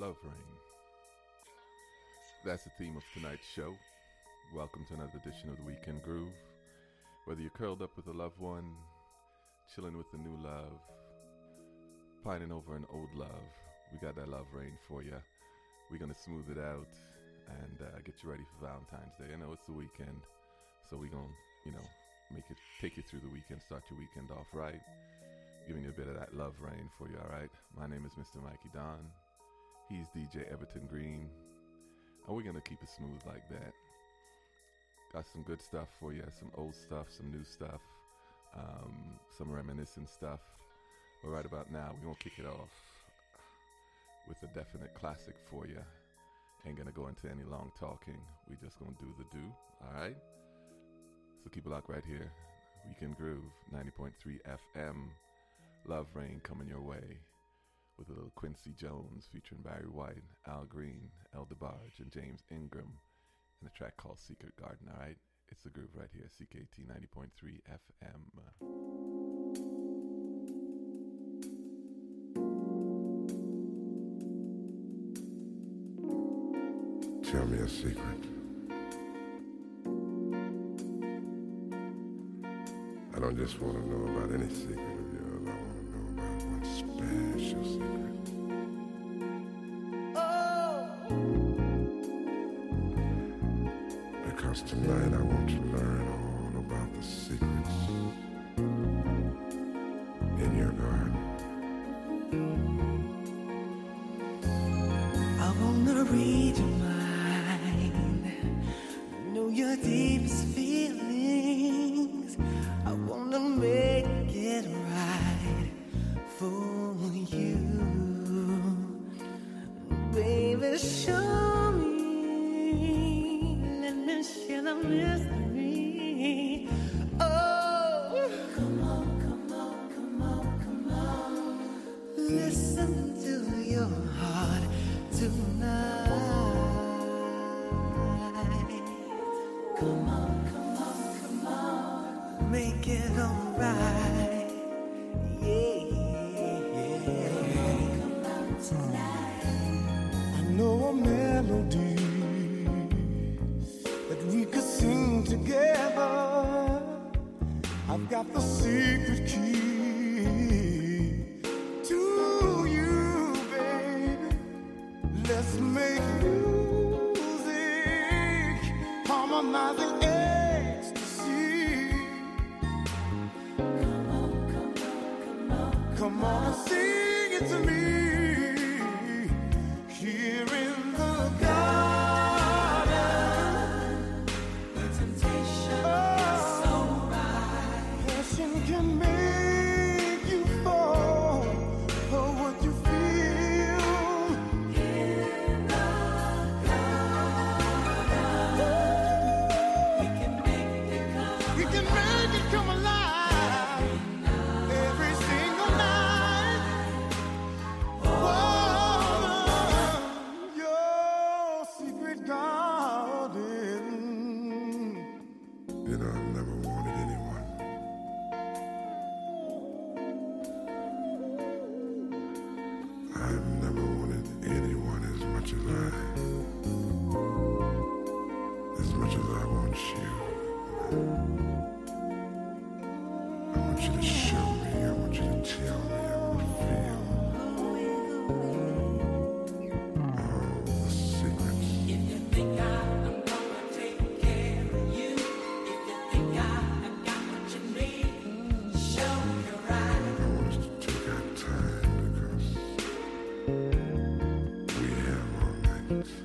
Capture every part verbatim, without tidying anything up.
Love Rain. That's the theme of tonight's show. Welcome to another edition of the Weekend Groove. Whether you're curled up with a loved one, chilling with a new love, pining over an old love, we got that Love Rain for you. We're going to smooth it out and uh, get you ready for Valentine's Day. I know it's the weekend, so we're going to, you know, make it, take you through the weekend, start your weekend off right. Giving you a bit of that Love Rain for you, all right? My name is Mister Mikey Don. He's D J Everton Green. And we're going to keep it smooth like that. Got some good stuff for you, some old stuff, some new stuff, um, some reminiscent stuff. But right about now, we're going to kick it off with a definite classic for you. Ain't going to go into any long talking. We just going to do the do, all right? So keep it locked right here. Weekend Groove, ninety point three F M. Love Rain coming your way with a little Quincy Jones featuring Barry White, Al Green, El DeBarge, and James Ingram in a track called Secret Garden, all right? It's the groove right here, C K T ninety point three F M. Tell me a secret. I don't just want to know about any secret of yours. I want to know about one special secret. Oh! Because tonight I want to learn all about the secrets in your garden. I want to read your mind, know your deepest feelings. I wanna make it right for you, baby. Show me, let me share the mystery. Oh, come on, come on, come on, come on. Listen to your heart tonight. Come on, come on, come on. Make it alright, yeah. Come on tonight. I know a melody that we could sing together. I've got the secret key to you, baby. Let's make music, harmonizing ecstasy. Come on and sing it to me here in the garden. The temptation is so right. Passion can make you fall for what you feel in the garden. We can make it come. We can make it come alive. Every single night, oh, your secret garden. You know, I've never wanted anyone I've never wanted anyone as much as I as much as I want you. I want you to show me, I want you to tell me, I want to feel all the secrets. If you think I'm gonna take care of you, if you think I got what you need, show me right. I want us to take our time because we have all night.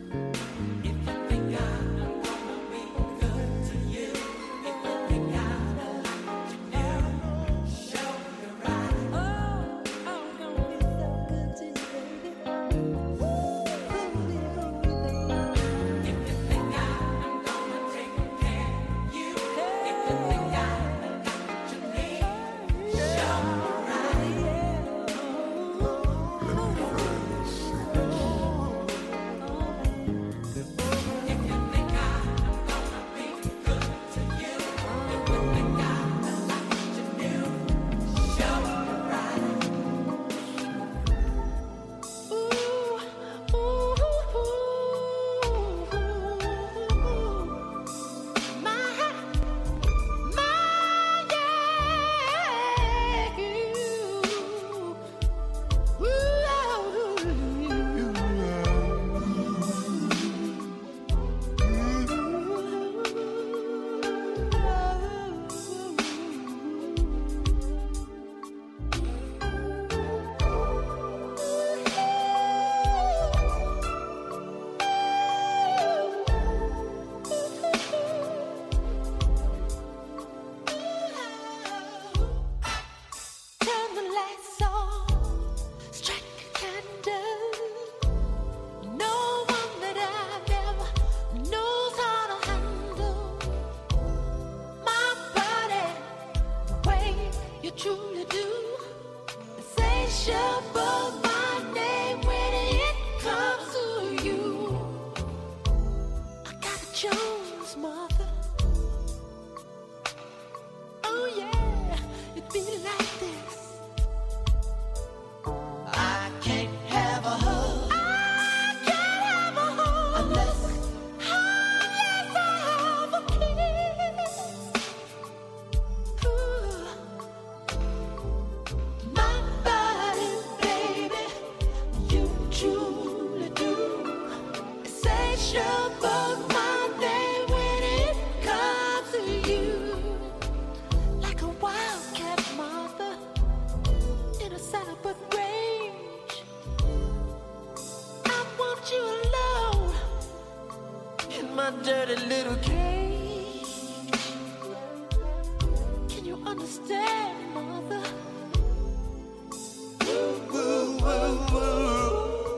special was my day when it comes to you. Like a wildcat mother in a celebrate rage. I want you alone in my dirty little cage. Can you understand, mother? Woo, woo, woo, woo.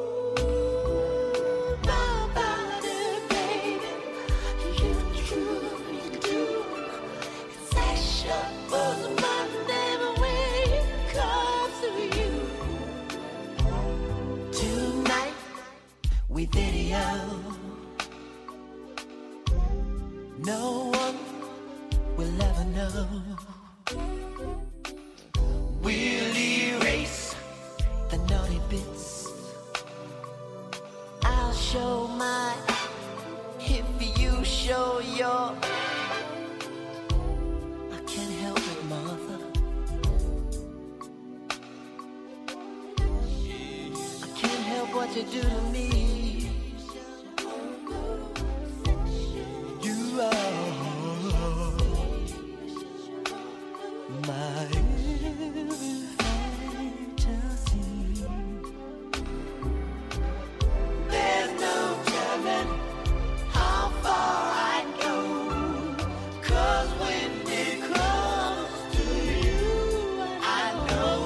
My body, baby, you truly do. It's sexual, my name when it comes to you. Tonight, we video. No one will ever know. We'll erase the naughty bits. I'll show my if you show your. I can't help it, mother. I can't help what you do to me. You are my fantasy. There's no telling how far I'd go. 'Cause when it comes to you, I know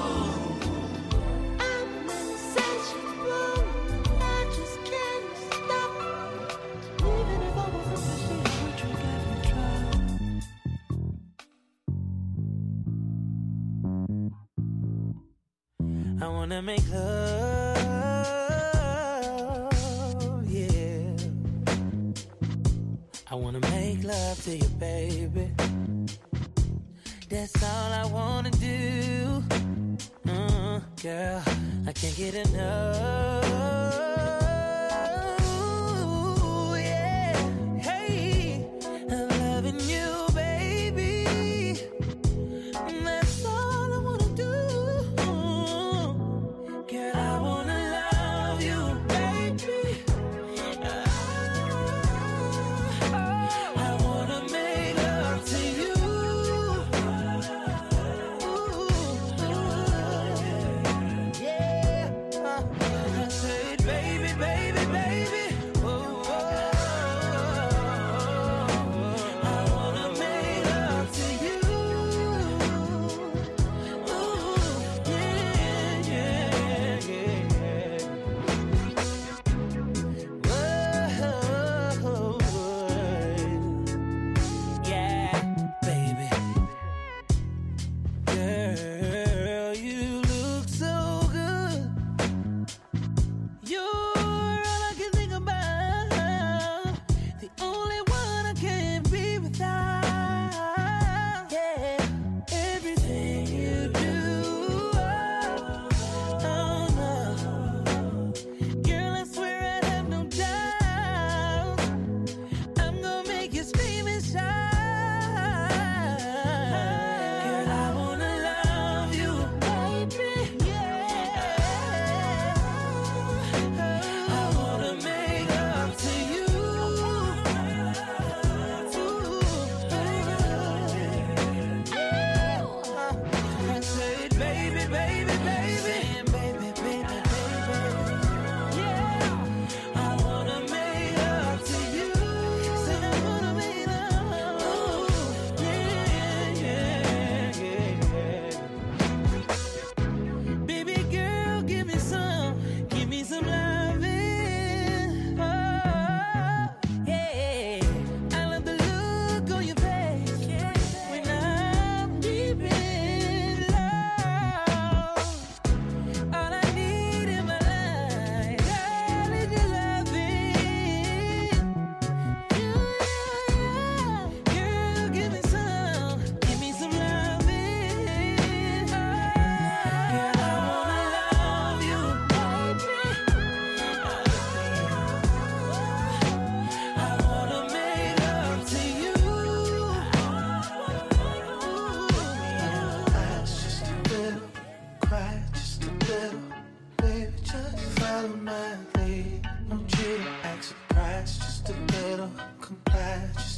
I'm insatiable. I just can't stop. Even if I was a machine, would you give me trouble? I wanna make love, yeah. I wanna make love to you, baby. That's all I wanna do. Uh, girl, I can't get enough. Yeah, hey, I'm loving you, baby. That's all I wanna do. Girl, I wanna love you, baby. I wanna make love to you. Yeah, I say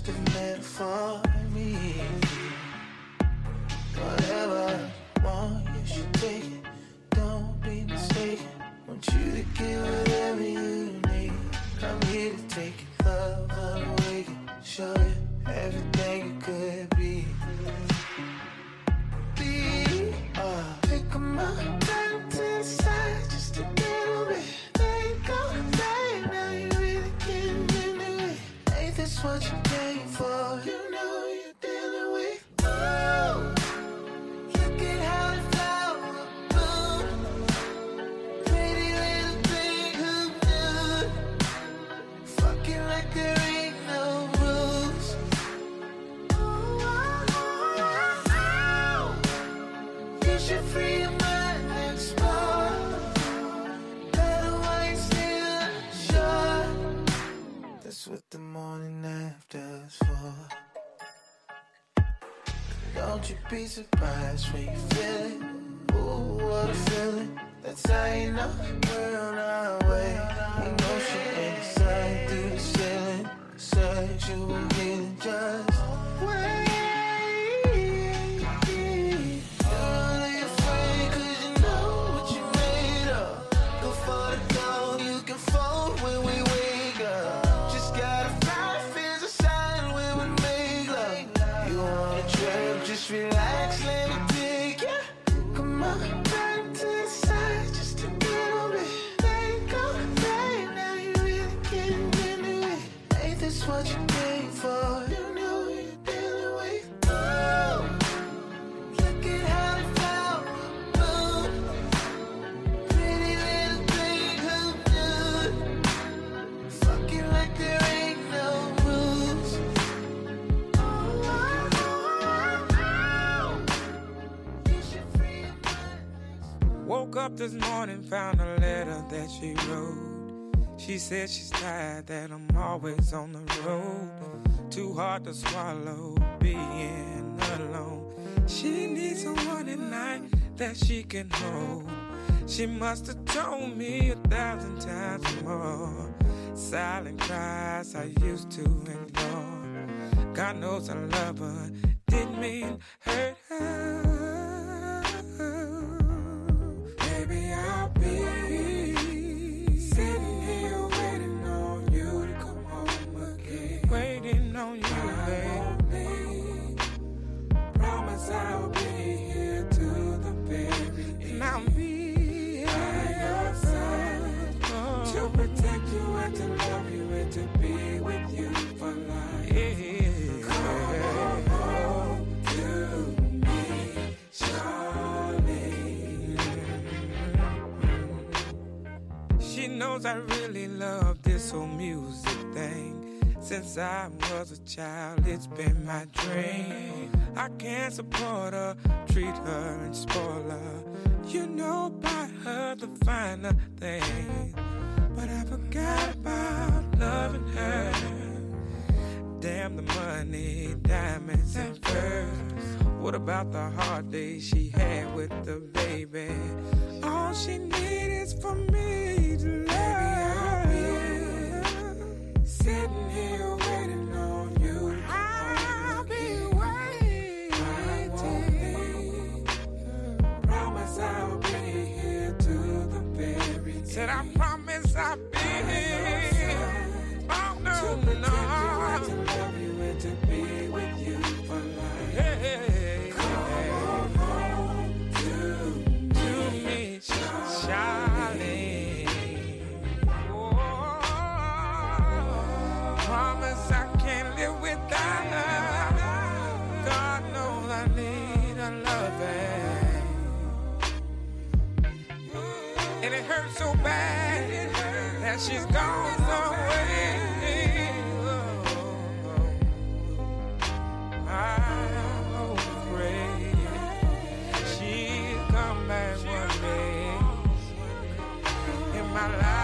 must have meant for me. Whatever you want, you should take it. Don't be mistaken. Want you to get whatever you need. I'm here to take your love awaken. Show you everything you could be. Be, uh, pick 'em up, turn to the side just a little bit. There you go, babe, now you really getting into it. Ain't this what you came for? You know you're dealing with. Oh, look at how the flower bloom. Pretty little thing who knew. Fucking like there ain't no rules. Oh, oh, oh, oh. You should free your mind and explore. Better while you're still sure. That's what the morning after's for. Don't you be surprised when you feel it. Ooh, what a feeling. That's how you know we're on our way. Emotion inside through the ceiling. Sexual healing just wait. You're only afraid 'cause you know what you made of. Go for the gold, you can fold when we wake up. Just gotta fly, feels a sign when we make love. You wanna trip, just relax, let me take ya. Come on, turn to the side just a little bit. There you go, babe, now you really getting into it. Ain't this what you came for? You know you're dealing with. Oh, look at how the flower bloom. Pretty little thing who knew. Fucking like there ain't no rules. Oh, oh, oh, oh. You should free your mind. Woke up this morning, found a letter that she wrote. She said she's tired, that I'm always on the road. Too hard to swallow, being alone. She needs someone at night that she can hold. She must have told me a thousand times more. Silent cries I used to ignore. God knows I love her, didn't mean hurt her. Baby, I'll be sitting here waiting on you to come home again. Waiting on you, baby. Promise I'll be here to the very end. And I'll be by your side to protect you and to love you and to be with you for life. Yeah. Come home to me, Charlie. She knows I really love this whole music thing. Since I was a child, it's been my dream. I can't support her, treat her and spoil her. You know, buy her the finer things. But I forgot about loving her. Damn the money, diamonds and furs. What about the hard days she had with the baby? All she needs is for me to love. Sitting here waiting on you. I'll be waiting. I won't be. Promise I'll be here to the very end. Said I promise I'll be here. Oh no, no. To love you and to be with you for life. Hey, come home to, to me, Charlie. Promise I can't live without her. God knows I need a loving. And it hurts so bad that she's gone away. I pray she'll come back one day in my life.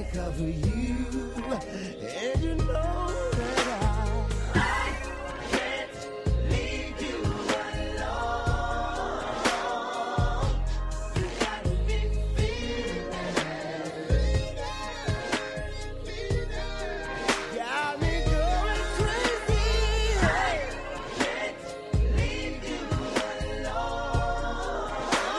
me cover you, and you know that I, I can't leave you alone. You got me feeling, got me going crazy. I can't leave you alone.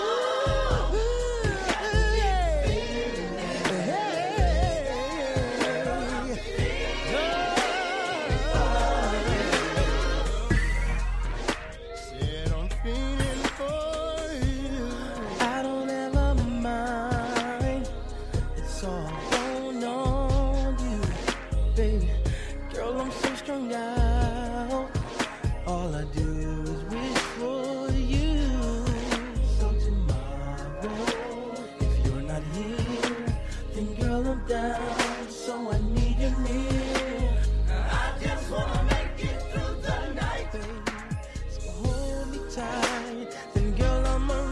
Said I'm feeling for you. I don't ever mind. It's all going on you, baby. Girl, I'm so strung out. All I do is wish for you. So tomorrow, if you're not here, then girl, I'm down. So I need you near. I just wanna make it through the night, baby. So hold me tight, then girl, I'm alright.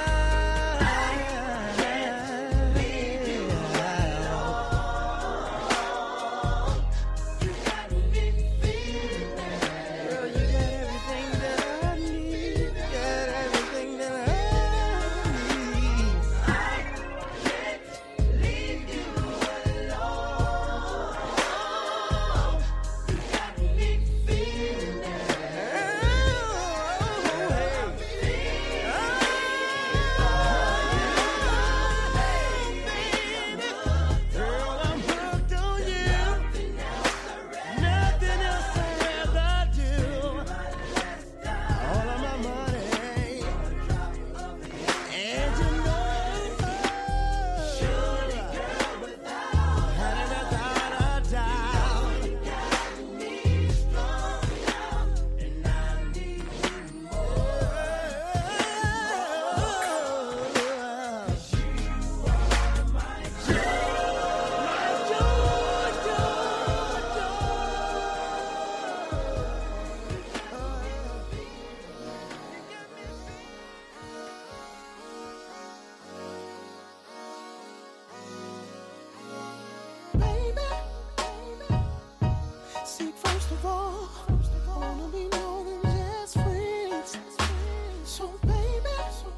Leave you alone. You got me feeling. Girl, you got everything that I need. Got everything that I need. I can't leave you alone. You got me feeling. Girl, I'm hooked on you. Nothing else I'd rather do. All of my money, and you know, surely, girl, without without a doubt, you got me strong enough, and I need you more. 'Cause you are my joy, my joy, baby. See, first of all, I wanna be more than just friends. So, baby,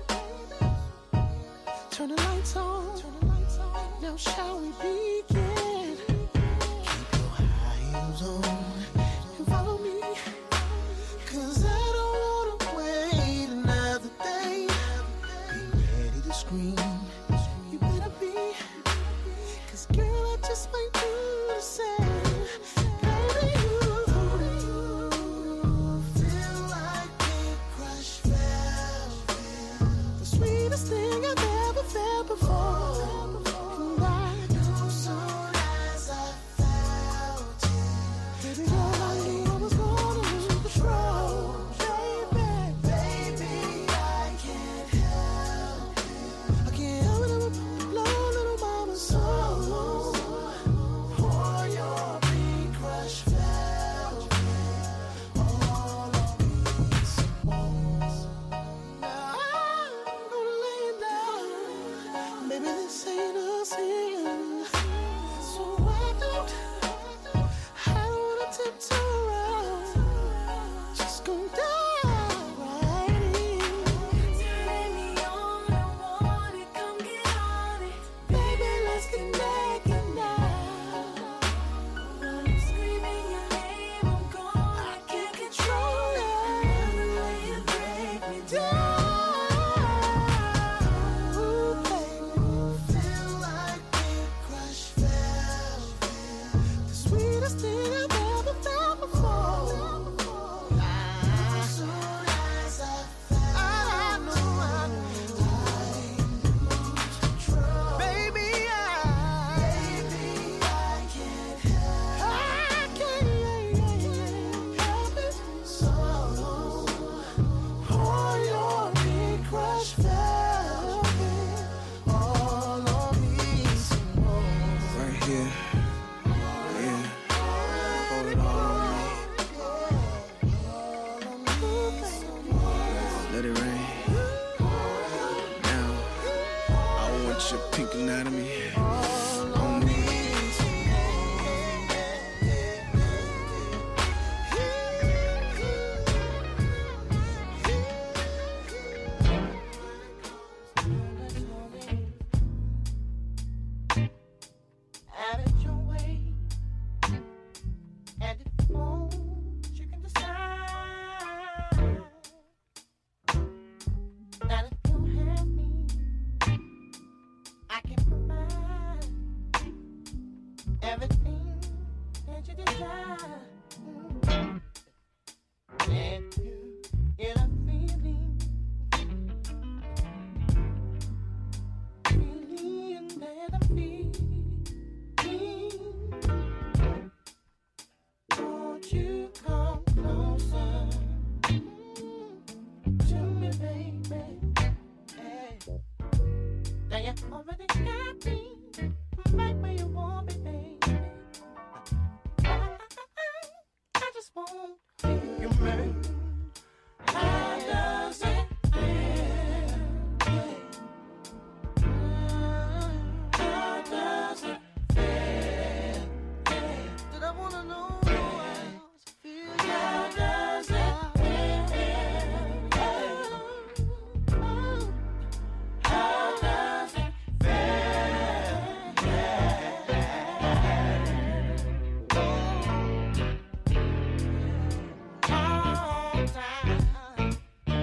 turn the lights on. Now, shall we begin? Keep your high heels on and follow me. 'Cause I don't wanna wait another day. Be ready to scream. You better be. 'Cause girl, I just might do the same. Baby, you feel like big crush velvet, the sweetest thing I've ever felt before. And I know soon as I felt it, baby girl, I knew I was gonna lose control. Baby, baby, I can't help it. I can't help it, I'm a blow little mama's soul. Pour your big crush velvet all on me some more. Now I'm gonna lay it down. Baby, this ain't a sin. So I don't, I don't wanna tiptoe around. Just gonna dive right in. Turn me on, I want it, come get on it. Baby, let's get naked now. When I'm screaming your name, I'm gone, I can't control it. The way you break me down. Ooh, baby, feel like big crush velvet, the sweetest thing I've ever felt before. As soon as I felt, I know I lose control. Baby, I, baby, I can't help, I can't help it. So pour your big crush velvet all on me some more. Right here. Yeah. everything that you desire. Mm. And you get a feeling, feeling that I'm feeling. Won't you come closer mm, to me, baby? Hey. Now you already got me right where you want me, baby. I, I, I just want you, baby. How does it feel? How does it feel? Did I wanna know how it feels? How does it feel? How does it all time?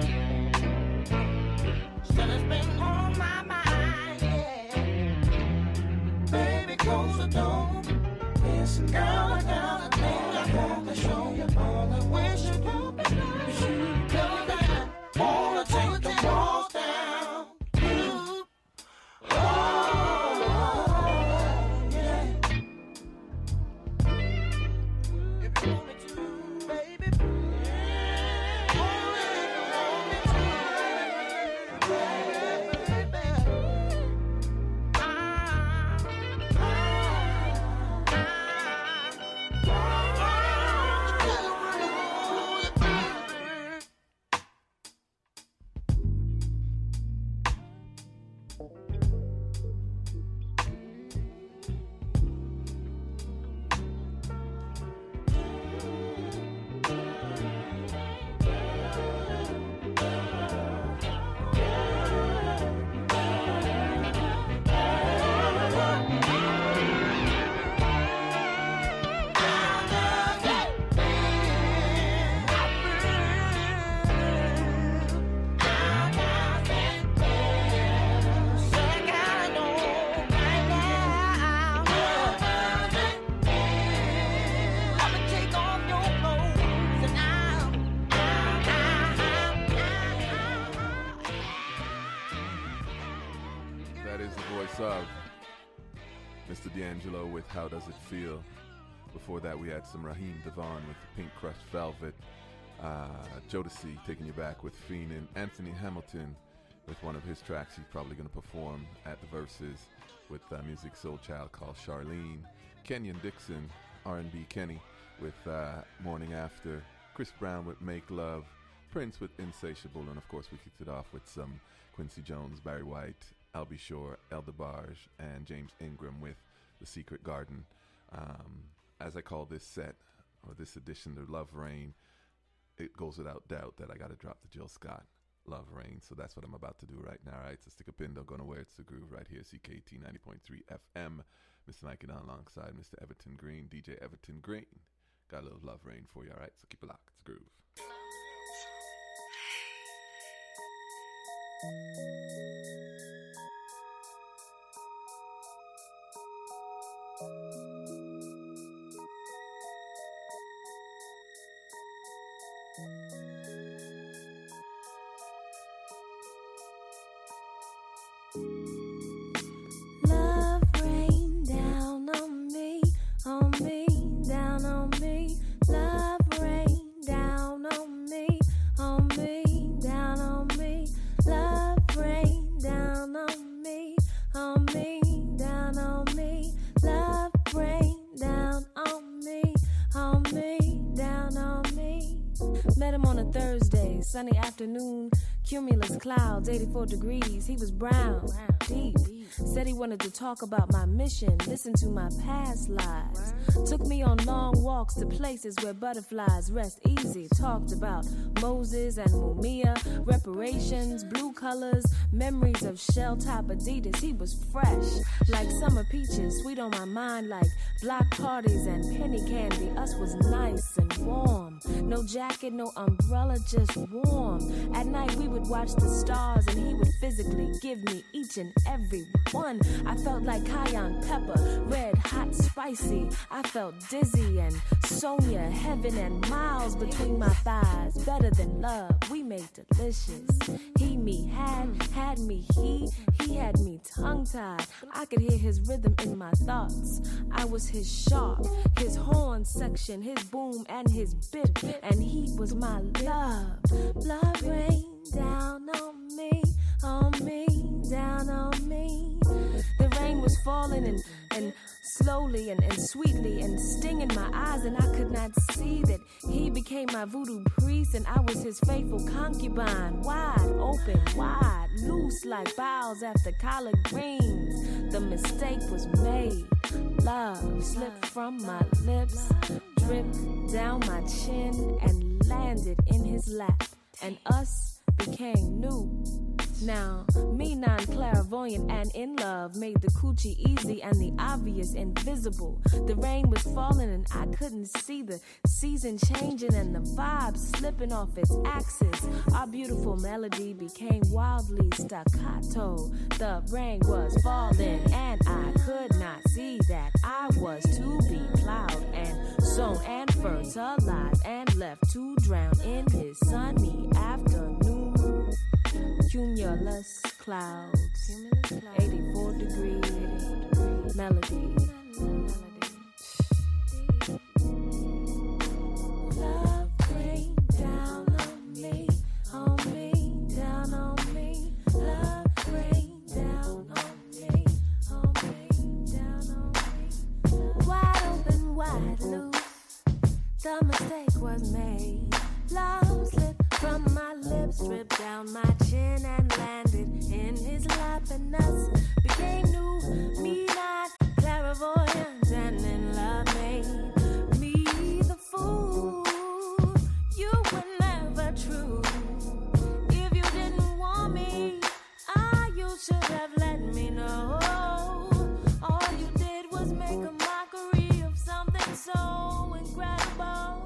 Still it's been on my mind, yeah. Baby, close the door. Listen, girl, I got a thing I want to show you. All I wish you could be like you. Girl, I wanna take the walls down. You. Oh, yeah. If you want me to, baby, yeah. Only if you want me to, baby. Ah, That is the voice of Mister D'Angelo with How Does It Feel. Before that, we had some Raheem Devon with Pink Crushed Velvet. Uh, Jodeci taking you back with Fiend, and Anthony Hamilton with one of his tracks he's probably going to perform at the Verses with uh, Music Soul Child called Charlene. Kenyon Dixon, R and B Kenny with uh, Morning After. Chris Brown with Make Love. Prince with Insatiable. And of course, we kicked it off with some Quincy Jones, Barry White, Albie Shore, El DeBarge, and James Ingram with The Secret Garden. Um, as I call this set, or this edition, the Love Rain, it goes without doubt that I got to drop the Jill Scott Love Rain. So that's what I'm about to do right now, right? So stick a pin, don't go nowhere. It's the groove right here, C K T ninety point three F M. Mister Nike down alongside Mister Everton Green, D J Everton Green. Got a little Love Rain for you, all right? So keep it locked. It's groove. Love rain down on me, on me, down on me. Love rain down on me, on me, down on me. Love rain down on me, on me, down on me. Love rain down on me, on me, down on me. Met him on a Thursday, sunny afternoon. Cumulus clouds, eighty-four degrees. He was brown, deep. Said he wanted to talk about my mission, listen to my past lives. Took me on long walks to places where butterflies rest easy. Talked about Moses and Mumia, reparations, blue colors, memories of shell-top Adidas. He was fresh, like summer peaches, sweet on my mind like block parties and penny candy. Us was nice and warm. No jacket, no umbrella, just warm. At night we would watch the stars and he would physically give me each and every one. I felt like cayenne pepper, red, hot, spicy. spicy. I felt dizzy and Sonia, heaven and miles between my thighs. Better than love, we made delicious. He, me, had, had me, he, he had me tongue-tied. I could hear his rhythm in my thoughts. I was his shark, his horn section, his boom and his bip, and he was my love. Love rained down on me, on me, down on me. The rain was falling and, and slowly and, and sweetly and stinging my eyes, and I could not see that he became my voodoo priest and I was his faithful concubine. Wide open, wide, loose like boughs after collard greens. The mistake was made. Love slipped from my lips, dripped down my chin and landed in his lap, and us became new. Now, me non-clairvoyant and in love made the coochie easy and the obvious invisible. The rain was falling and I couldn't see the season changing and the vibe slipping off its axis. Our beautiful melody became wildly staccato. The rain was falling and I could not see that I was to be plowed and sown and fertilized and left to drown in his sunny afternoon. Cumulus clouds, eighty-four degrees, melody. Love rained down on me, on me, down on me. Love rained down on me, on me, down on me. Wide open, wide loose, the mistake was made. Love slipped from my lips, dripped down my chin and landed in his lap, and us became new. Me not clairvoyant and in love made me the fool. You were never true. If you didn't want me, ah, you should have let me know. All you did was make a mockery of something so incredible.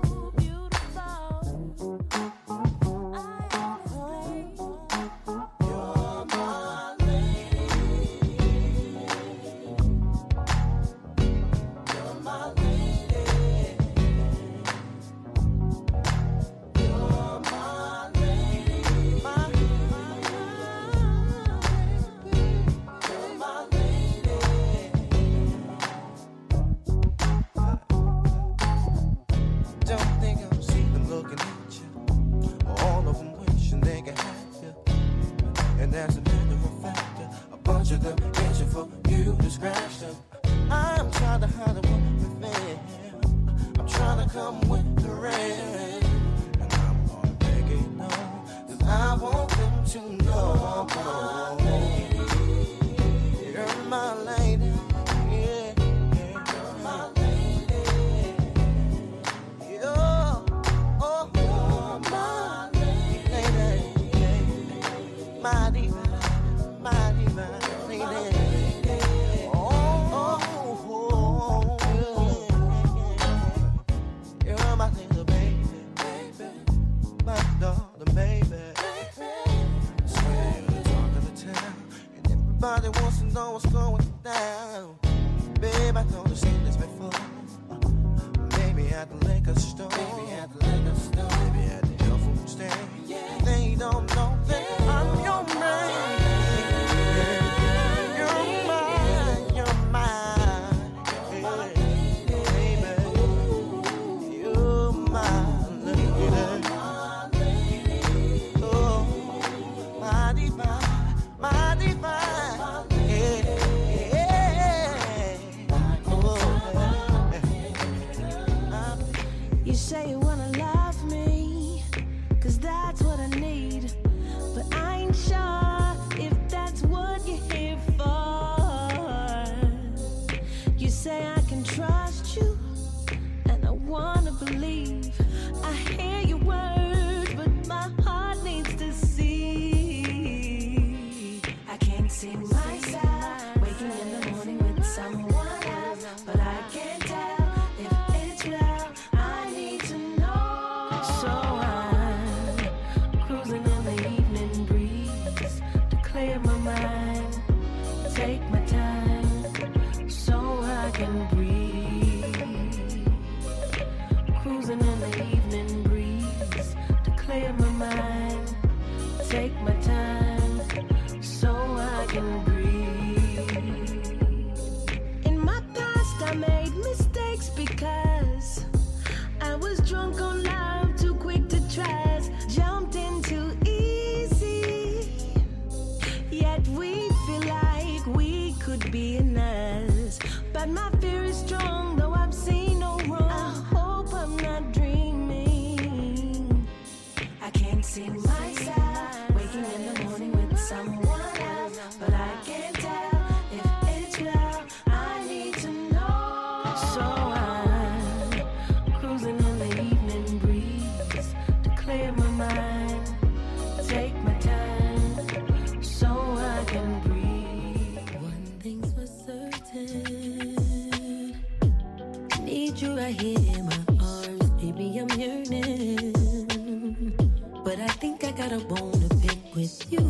be strong, though I've seen no wrong. I hope I'm not dreaming. I can't see myself waking in the morning with someone else, but I can't tell if it's love. I need to know. So I'm cruising in the evening breeze to clear my mind, take my time so I can breathe. One thing's for certain, need you right here in my arms, baby. I'm yearning, but I think I got a bone to pick with you.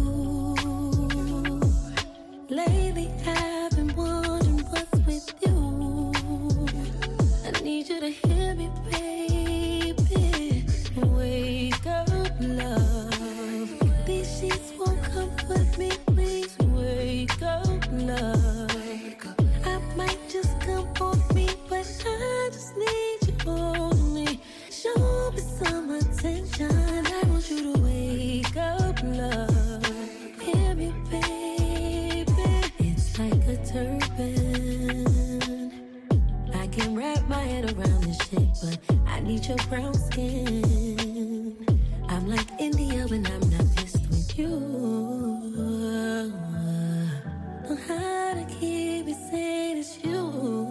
Lately I've been wondering what's with you. I need you to hear me, baby. Wake up, love. These sheets won't comfort me, please. Wake up, love. I might just come off me, but I just need you holding me. Show me some attention. I want you to wake up, love. Hear me, baby. It's like a turban. I can wrap my head around this shit, but I need your brown skin. I'm like India when I'm not just with you. Know how to keep it saying it's you.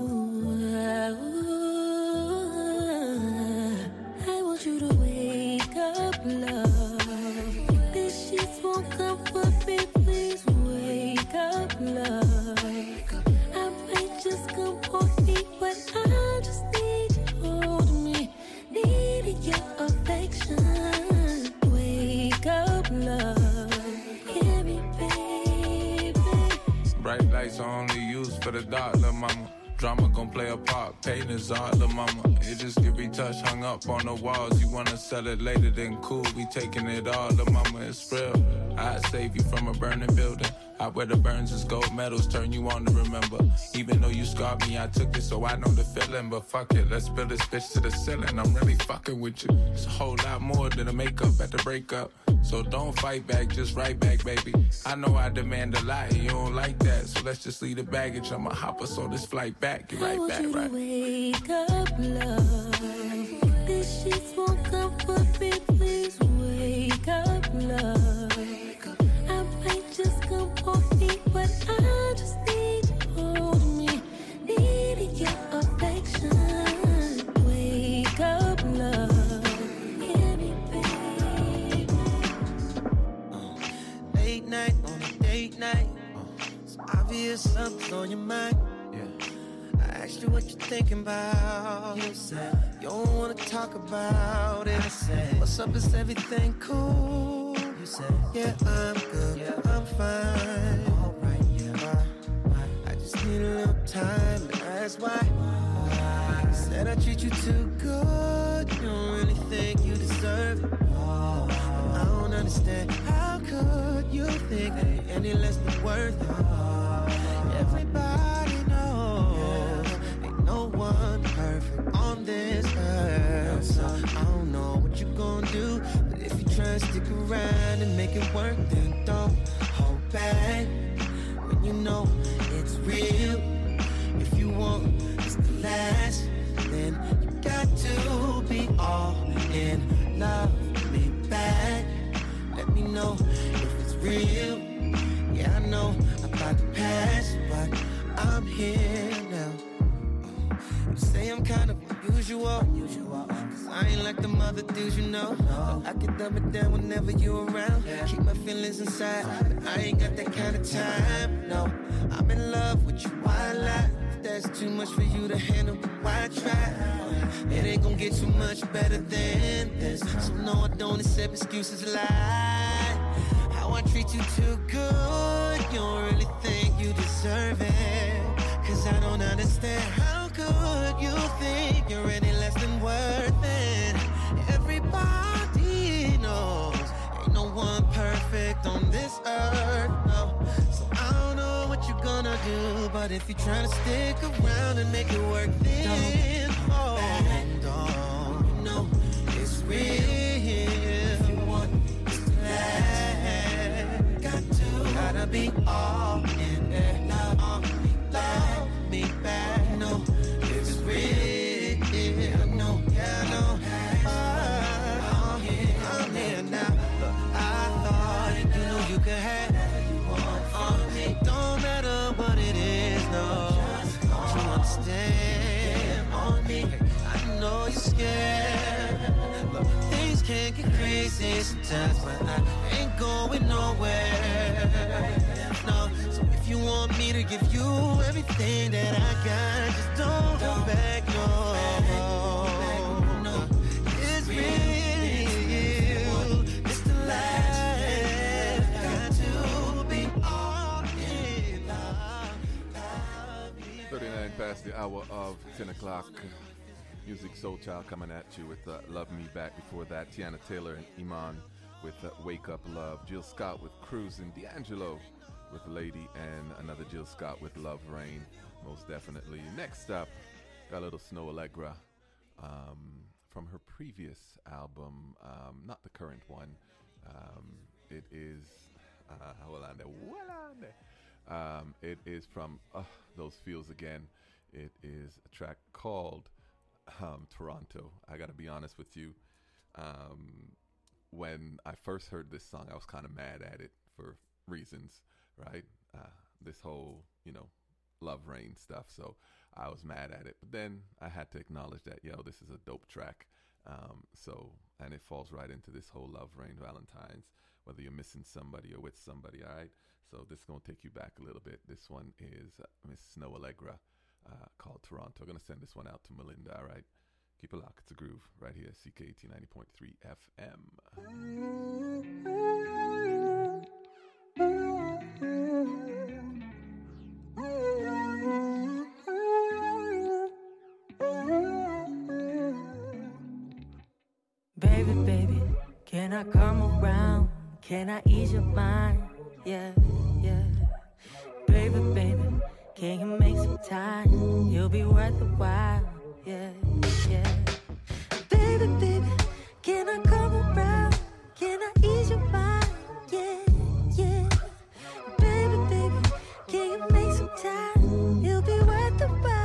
I want you to wake up, love. These sheets won't comfort me, please. Wake up, love. I might just come off me, but I just need you holding me. Needing your affection. Wake up, love. Hear me, baby. Bright lights are only used for the dark, lil' mama. Drama gon' play a part, pain is art, lil' mama. It just get retouched, hung up on the walls. You wanna sell it later, then cool, we taking it all, lil' mama, it's real. I'd save you from a burning building. I wear the burns as gold medals, turn you on to remember. Even though you scarred me, I took it, so I know the feeling. But fuck it, let's build this bitch to the ceiling. I'm really fucking with you. It's a whole lot more than a makeup at the breakup. So don't fight back, just write back, baby. I know I demand a lot, and you don't like that. So let's just leave the baggage. I'ma hop us on this flight back. Get I right want back, you to right? wake up, love. These sheets won't comfort me, please. Wake up, love. I might just come off me, but I just need you holding me. Needing your affection. Wake up, love. Hear me, baby. Late night on a date night. It's obvious something's on your mind. I asked you what you're thinking about. You said you don't wanna talk about it. I said, what's up? Is everything cool? You said, yeah, I'm good. Yeah, I'm fine. Alright, yeah. I just need a little time, and that's why. I said I treat you too good. You don't really think you deserve it. I don't understand. How could you think that you're any less than worth it? Everybody knows ain't no one perfect on this earth. So I don't know what you gonna do, but if you try and stick around and make it work, then don't hold back. When you know it's real, if you want this to last, then you got to be all in. Love me back. Let me know if it's real. Yeah, I know about the past, but I'm here now. You say I'm kind of unusual, cause I ain't like them other dudes, you know. But I can dumb it down whenever you're around. Keep my feelings inside, but I ain't got that kind of time. No, I'm in love with you, why lie? If that's too much for you to handle, but why try? It ain't gonna get too much better than this. So no, I don't accept excuses, lie. How I treat you too good, you don't really think you deserve it. Cause I don't understand, how could you think you're any less than worth it? Everybody knows ain't no one perfect on this earth, no. So I don't know what you're gonna do, but if you're trying to stick around and make it work, then oh, don't you know it's real. If you want this to last, got to, gotta be all in there. Love me, love me back. No, yeah. Look, things can get crazy sometimes, but I ain't going nowhere. No, so if you want me to give you everything that I got, just don't go back, no. No, it's real. It's the life. Got to be all in love. thirty-nine past the hour of ten o'clock. Music Soul Child coming at you with uh, Love Me Back. Before that, Tiana Taylor and Iman with uh, Wake Up Love. Jill Scott with Cruising. D'Angelo with Lady, and another Jill Scott with Love Rain. Most definitely. Next up, got a little Snow Allegra um, from her previous album, um, not the current one. Um, it is, uh, hold on there, well on there. Um, it is from uh, Those Feels Again. It is a track called um, Toronto. I gotta be honest with you. Um, when I first heard this song, I was kind of mad at it for reasons, right? Uh, this whole, you know, Love Rain stuff. So I was mad at it. But then I had to acknowledge that, yo, this is a dope track. Um, so, and it falls right into this whole Love Rain Valentine's, whether you're missing somebody or with somebody, all right? So this is going to take you back a little bit. This one is uh, Miss Snow Allegra, uh, called Toronto. I'm going to send this one out to Melinda, all right? Keep it locked. It's a groove right here, C K T ninety point three F M. Baby, baby, can I come around? Can I ease your mind? Yeah, yeah. Baby, baby, can you make some time? You'll be worth the while. Yeah, yeah. Baby, baby, can I come around? Can I ease your mind? Yeah, yeah. Baby, baby, can you make some time? You'll be worth the while.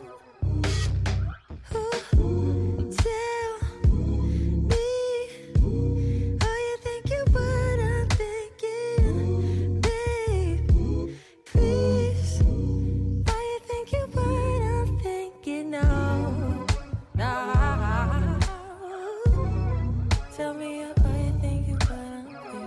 Ooh, tell me how you think you what I'm thinking, babe. Please, how you think you what I'm thinking? No, no. Tell me how you think you what I'm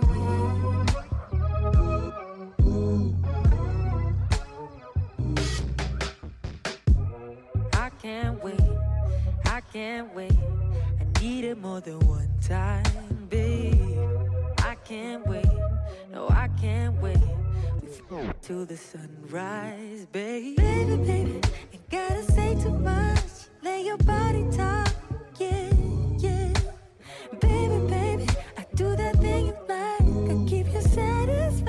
thinking. I can't wait. I can't wait. I need it more than one time, babe. I can't wait. No, I can't wait. We flow to the sunrise, babe. Baby, baby, ain't gotta say too much. Let your body talk, yeah, yeah. Baby, baby, I do that thing you like. I keep you satisfied.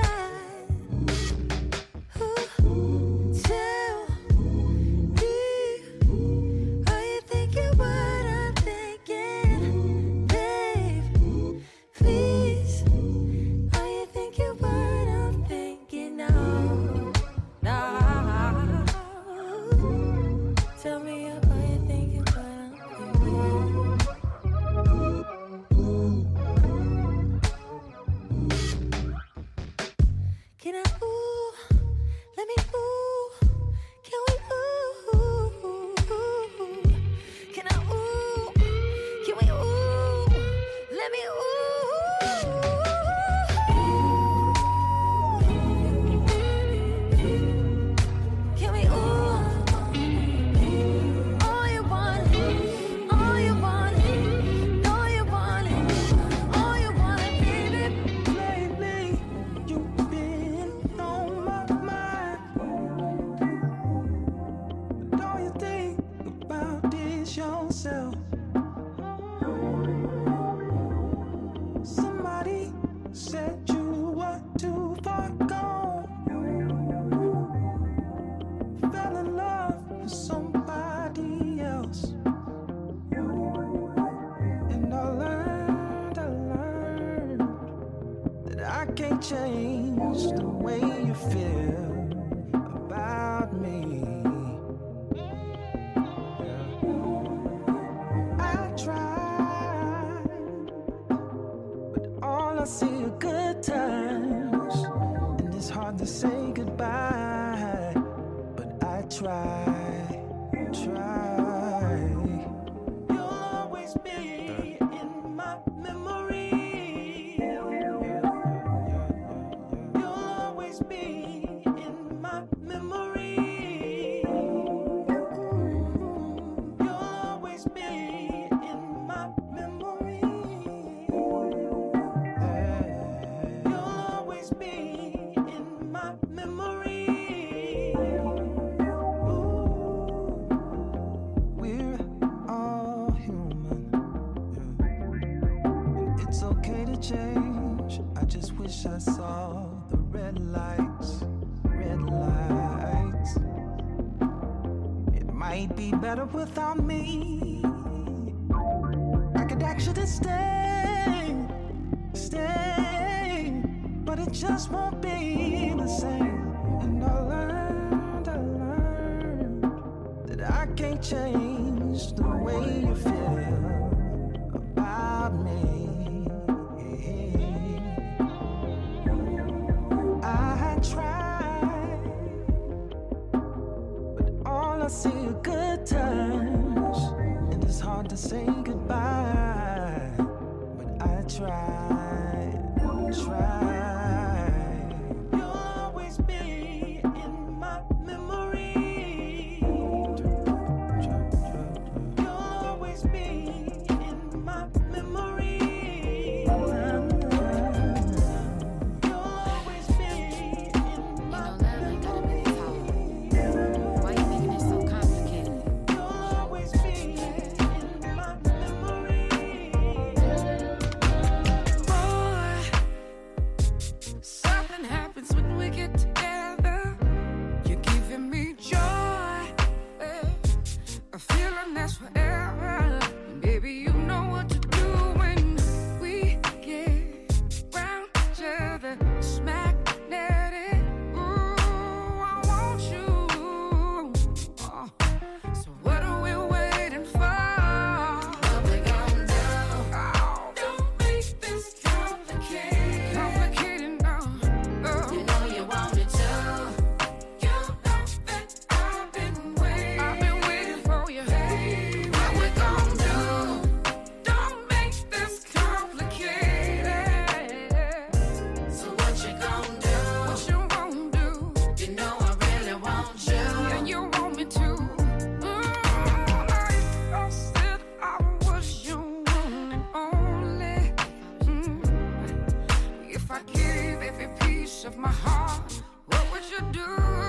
Ooh, tell me how you think you what I'm thinking, babe. Please, how you think you what I'm thinking? No, no. Tell me how you think you what I'm thinking. Can I ooh? Let me ooh. Can we ooh? Can I ooh? Can we ooh? Let me ooh. Can we ooh? All you want, all you want, all you want, all you want, baby. Lately, you've been on my mind. Don't you think about this yourself? Somebody said you were too far gone. Fell in love with somebody else. And I learned, I learned that I can't change the way you feel about me. I tried, but all I see are good times, and it's hard to say goodbye. But I try, try. You'll always be in my memory. You'll always be in my memory. Ooh, we're all human, yeah. And it's okay to change. I just wish I saw the red lights, red lights. It might be better without me. I could actually stay, stay, but it just won't be the same. And I learned, I learned that I can't change the way you feel about me. I tried, but all I see are good times, and it's hard to say goodbye. But I tried, tried. You'll always be in my memory. You'll always be in my memory. You'll always be in my memory. Why you making it so complicated? You'll always be in my memory. Boy, something happens when we get together. You're giving me joy, eh, a feeling that's forever. Baby, you know what to do when we get round each other. It's magnetic. Ooh, I want you. Oh, so what are we waiting for? What we gon' do? Oh, don't make this complicated. Complicated now. Oh. You know you want it to. You know that I've been waiting. I've been waiting for you. What we gon' do? Don't make this complicated. So what you gon' do? What you won't do, You know I really want you. and you want me to. Mm, I said I was your one and only. Mm, if I gave every piece of my heart, what would you do?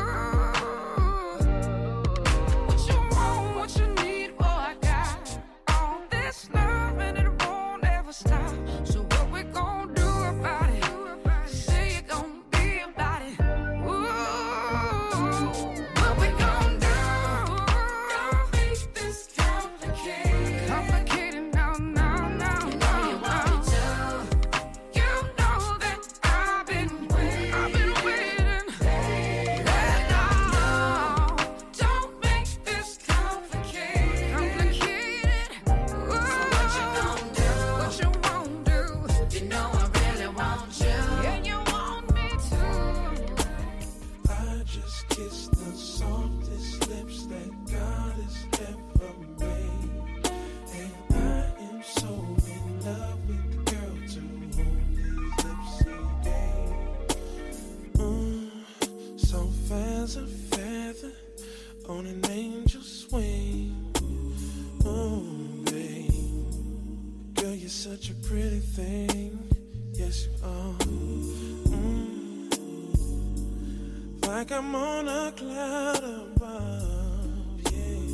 What you want, what you need, boy, I got all this love and it won't ever stop. So what we gon' do about it? Say you gon' be about it. Ooh, what we gon' do? Don't make this complicated. Complicated now, now, now, You know you want now. it to. You know that I've been waiting. I've been waiting. Let go. Don't make this complicated. Complicated. Ooh, what you gon' do? What you won't do. You know I really want you. And you want me to. I just kissed the softest lips that God has ever made. And I am so in love with the girl to whom these lips he gave. Mm, so fast a feather on an angel's wing. Oh, babe. Girl, you're such a pretty thing. Yes, you are. Mm. Like I'm on a cloud above, yeah.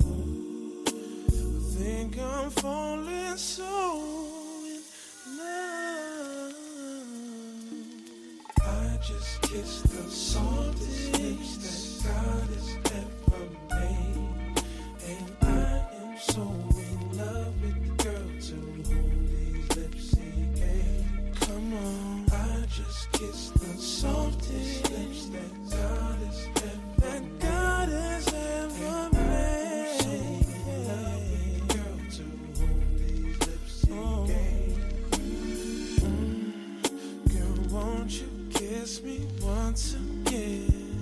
I think I'm falling so in love. I just kissed the softest lips that God has ever made. And I am so in love with the girl to whom these lips he gave. Come on, I just kissed the softest lips that God has ever that God has ever made. So in love with the girl to whom these lips he gave. Mm, girl, won't you kiss me once again?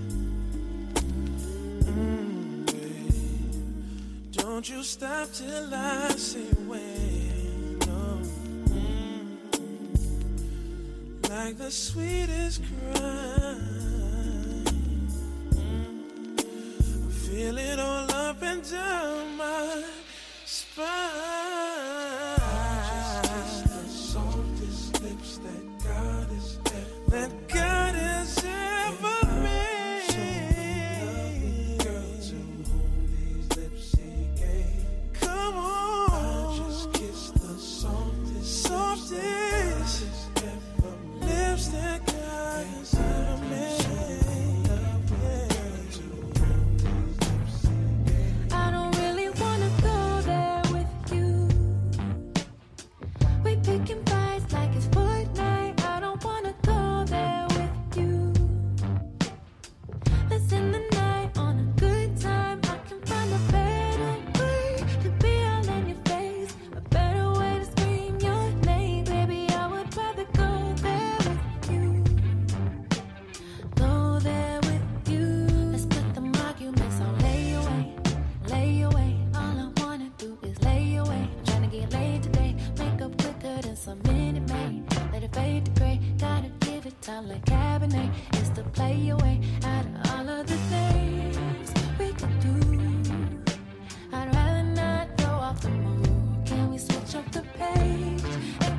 Mm, babe. Don't you stop till I say when. No. Mm. Like the sweetest cry. Mm. I feel it all up and down my spine.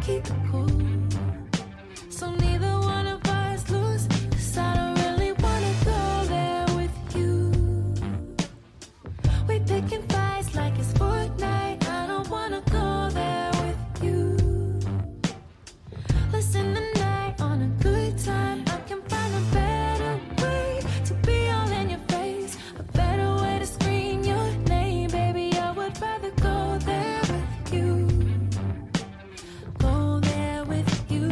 keep it cool. So neither one of us lose, 'cause I don't really wanna go there with you. We picking fights like it's Fortnite. I don't wanna go there with you. Listen tonight on a good time. I can find a better way to be all in your face, a better way to scream your name, baby. I would rather go there with you. Go there with you.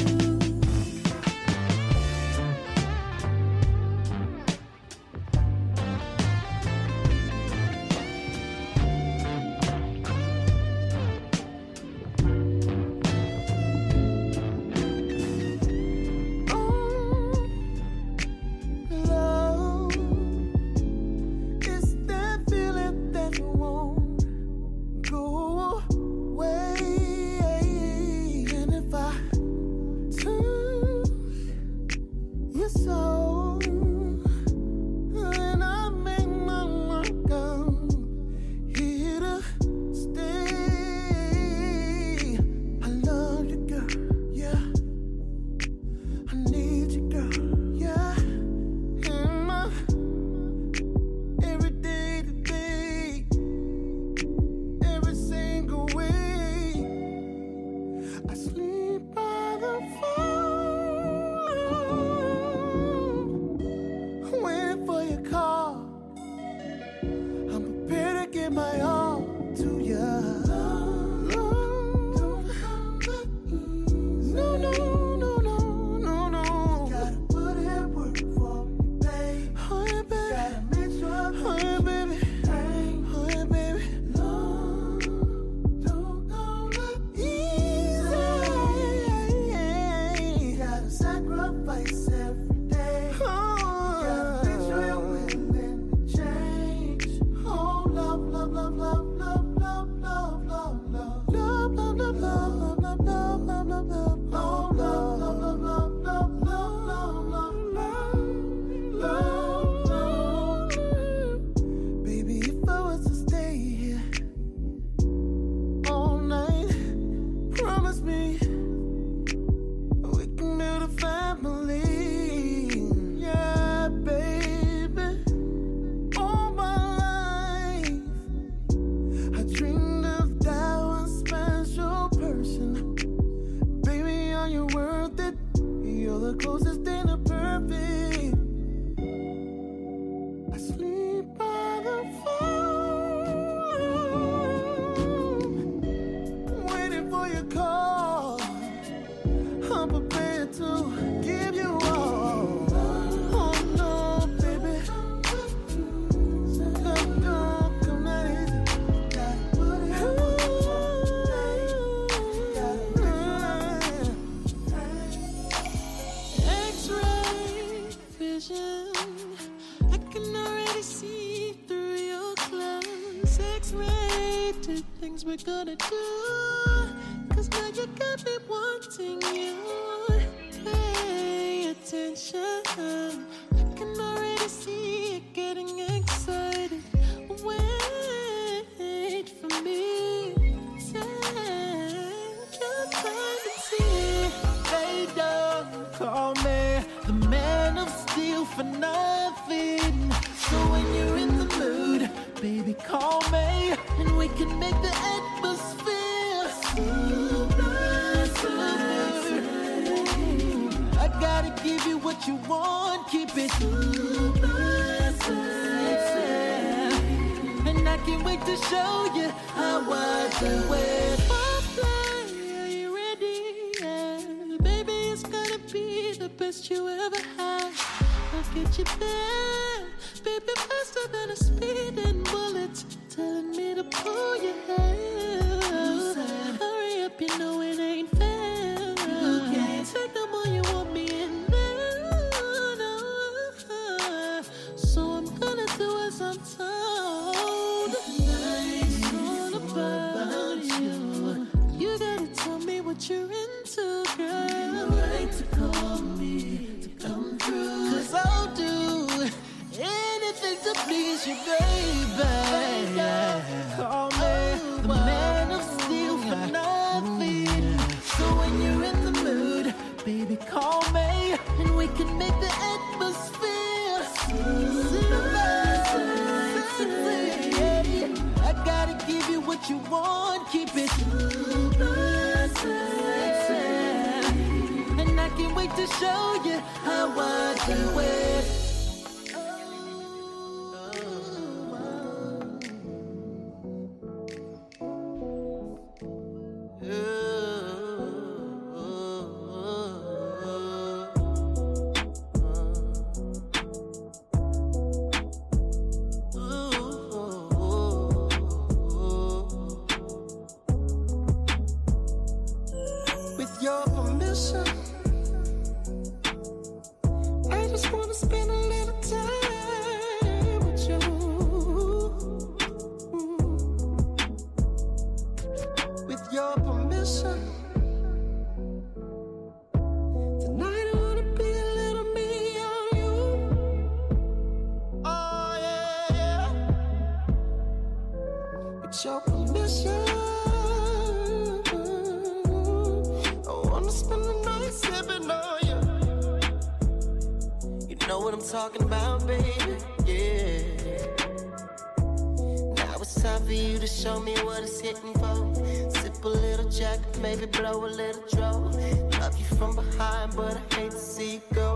Love, it's that feeling that won't go away. And if I touch your soul, then I make my mark come here to stay. I love you, girl, yeah. I need you, girl, yeah. In my every day to day, every single way. I sleep by the phone, waiting for your call. I'm prepared to give my all to you. No, no, no, no, no, no. Gotta put in work for you, babe. Oh, yeah, baby. Gotta make sure oh, yeah, baby. Oh, yeah, baby. Love don't come easy. Gotta sacrifice every day. Gotta make sure you're willing to change. Oh, love, love, love, love, love, love, love, love, love. Love, love, love, love, love, love, love, love, love, love. Oh, love, love, love, love, love, love, love, love, love, love. Baby, if I was to stay here all night, promise me we can build a family. Yeah, baby. All my life I dreamed of that one special person. Baby, are you worth it? You're the closest thing to perfect. I sleep by the phone, waiting for your call. I'm prepared to give you all. Oh no, baby. Love don't come that easy. Gotta put it X-ray vision, I can already see through your clothes. X-ray to things we're gonna do, 'cause now you got me wanting you. Pay attention, I can already see you getting excited. Wait for me, take your time and see. They don't call me the man of steel for nothing. So when you're in the mood, baby, call me and we can make the atmosphere super, super. I gotta give you what you want, keep it super, sexy. And I can't wait to show you how I do it. Firefly, are you ready? Yeah. Baby, it's gonna be the best you ever had. I'll get you there, baby, faster than a speeding bullet, telling me to pull your hair. Hurry up, you know it ain't fair. You can't take no more, you want me in there. No. So I'm gonna do as I'm told. It's all about you. You gotta tell me what you're into, girl. You're right to call me to come through, 'cause I'll do anything to please you, baby. Call me the what you want, keep it super sexy. And I can't wait to show you how I do it. Talking about, baby, yeah. Now it's time for you to show me what it's hitting for. Sip a little jack, maybe blow a little draw. Love you from behind, but I hate to see you go.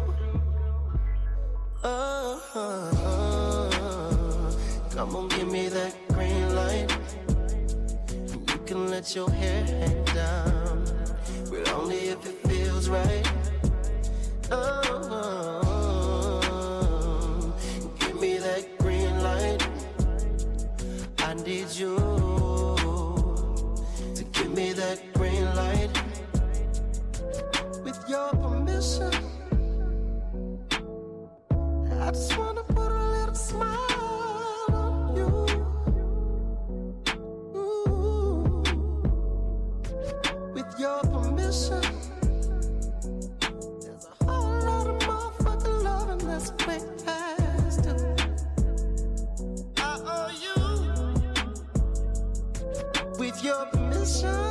Oh, oh, oh. Come on, give me that green light. You can let your hair hang down, but only if it feels right. Oh, oh. I need you to give me that green light. With your permission, I just wanna put a little smile on you. Ooh. With your permission, there's a whole lot of motherfucking loving that's way past due. I owe you. With your permission,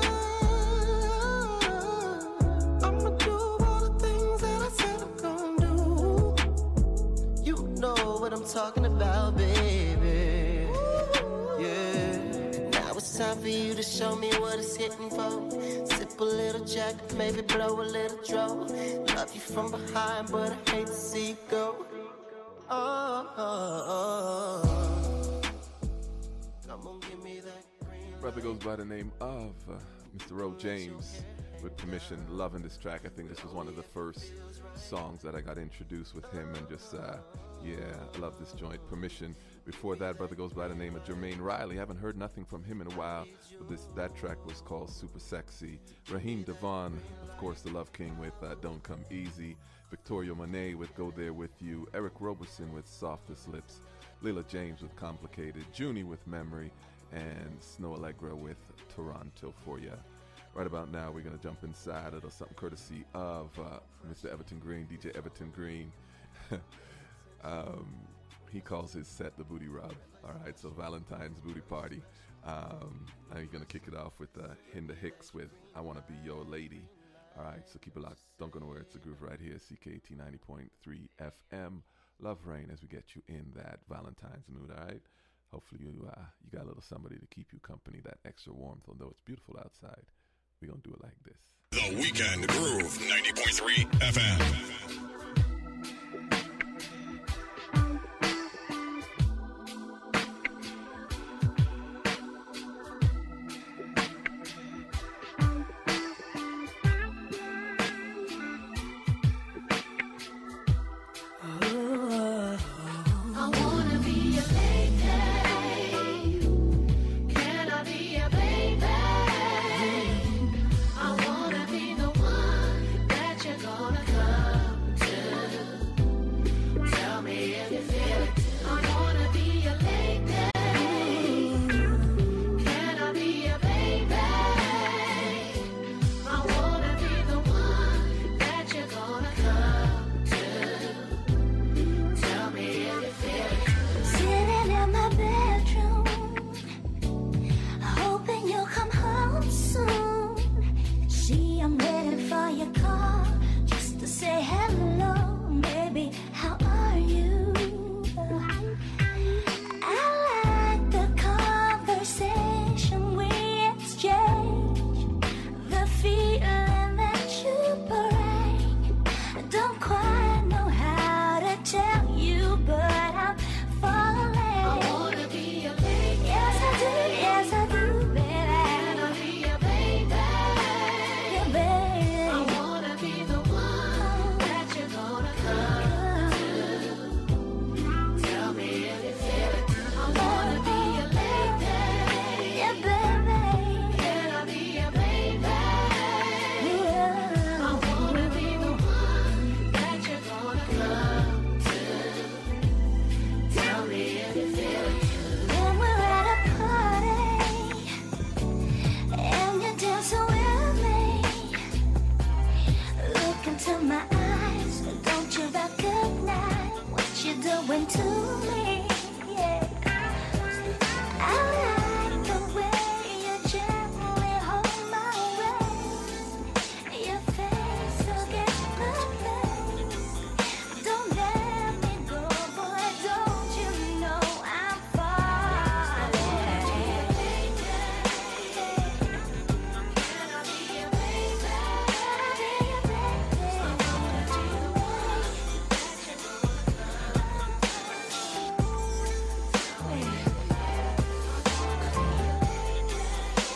I'ma do all the things that I said I'm gonna do. You know what I'm talking about, baby. Yeah. Now it's time for you to show me what it's hitting for. Sip a little jack, maybe blow a little draw. Love you from behind, but I hate to see you go. Oh, oh, oh. Come on, give me that. Brother goes by the name of uh, Mister O. James. With permission, loving this track. I think this was one of the first songs that I got introduced with him, and just uh, yeah, I love this joint. Permission. Before that, brother goes by the name of Jermaine Riley. Haven't heard nothing from him in a while, but this that track was called Super Sexy. Raheem Devon, of course, the Love King with uh, Don't Come Easy. Victoria Monet with Go There With You. Eric Roberson with Softest Lips. Leela James with Complicated. Junie with Memory. And Snow Allegra with Toronto for ya. Right about now, we're going to jump inside. It'll something courtesy of uh, Mister Everton Green, D J Everton Green. um, he calls his set the Booty Rub. All right, so Valentine's Booty Party. Um, I'm going to kick it off with uh, Hinda Hicks with I Want to Be Your Lady. All right, so keep it locked. Don't go nowhere. It's a groove right here, C K T ninety point three F M. Love Rain as we get you in that Valentine's mood, all right? Hopefully you uh, you got a little somebody to keep you company, that extra warmth, although it's beautiful outside. We're going to do it like this. The Weekend Groove, ninety point three F M.